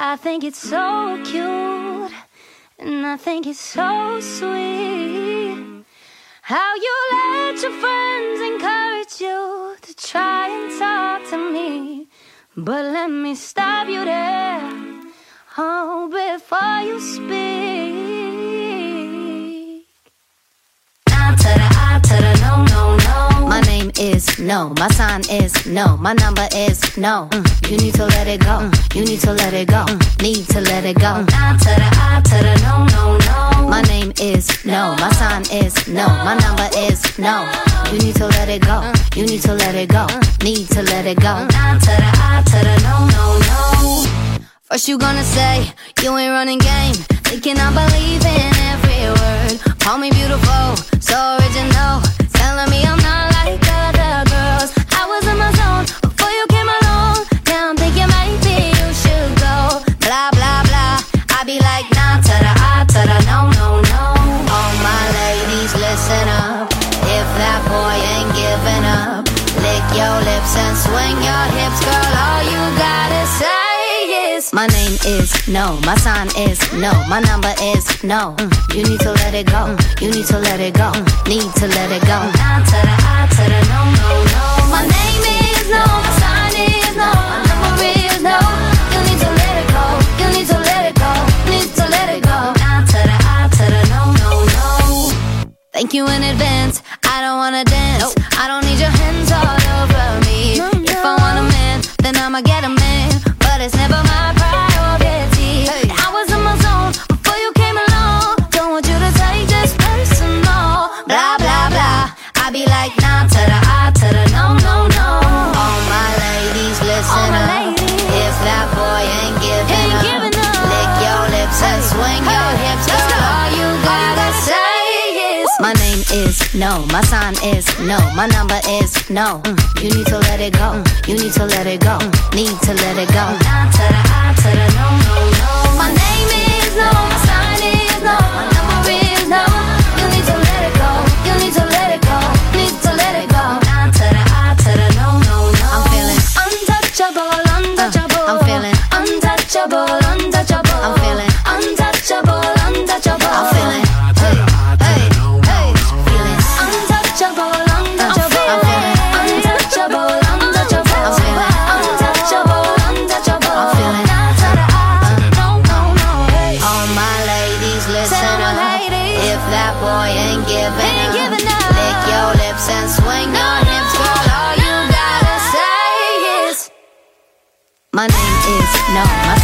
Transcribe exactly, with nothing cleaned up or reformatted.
I think it's so cute, and I think it's so sweet how you let your friends encourage you to try and talk to me. But let me stop you there, oh, before you speak. Nah to the I to the no, no, no. My name is no, my sign is no, my number is no. Mm. You need to let it go, mm. You need to let it go, mm. Need to let it go. Nah to the I to the no, no, no. My name is no, my sign is no, my number is no. You need to let it go, mm. You need to let it go, mm. Need to let it go. Nah to the I to the no, no, no. First you gonna say you ain't running game, thinking I believe in every word. Call me beautiful, so original, telling me I'm not like other girls. I was in my zone before you came along. Now I'm thinking maybe you should go. Blah blah blah, I be like nah to the I to the no no no. All my ladies listen up, if that boy ain't giving up, lick your lips and swing your hips, girl. All you gotta say. My name is no, my sign is no, my number is no. Mm. You need to let it go, mm. You need to let it go, mm. Need to let it go. Nah to the I to the no, no, no. My name is no, my sign is no, my number is no. You need to let it go, you need to let it go, need to let it go. Nah to the I to the no, no, no. Thank you in advance, I don't wanna dance, nope. I don't need your hands all over me, no, no. If I want a man, then I'ma get a man, but it's never my priority. Hey. I was in my zone before you came along, don't want you to take this personal. Blah blah blah, I be like nah to the I to the no no no. All my ladies listen All my up, ladies. if that boy ain't giving, ain't up, giving up, lick your lips hey. And swing hey. Your hips, girl. All you gotta say is my name is no, my sign is no, my number is no. Mm. You need to let it go, mm. You need to let it go, mm. Need to let it go. Nah to the I to the no, no, no. My name is no, my sign is no, my number is no. You need to let it go, you need to let it go, need to let it go. Nah to the I to the no, no, no. I'm feeling untouchable, untouchable. Uh, I'm feeling untouchable, untouchable. I'm feeling untouchable, untouchable. I'm feeling my name is no, my